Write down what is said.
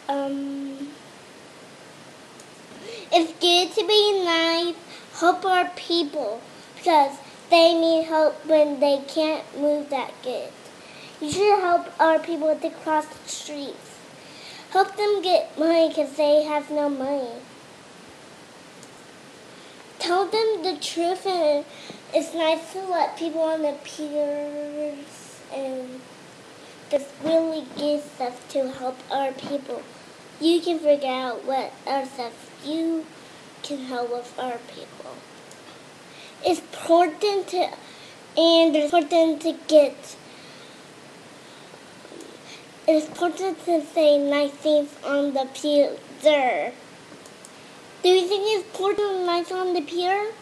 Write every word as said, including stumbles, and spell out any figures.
Um, it's good to be nice, help our people, because they need help when they can't move that good. You should help our people to cross the streets. Help them get money because they have no money. Tell them the truth, and it's nice to let people on the piers and just really good stuff to help our people. You can figure out what other stuff you can help with our people. It's important to, and it's important to get, it's important to say nice things on the pier. Do you think it's important to be nice on the pier?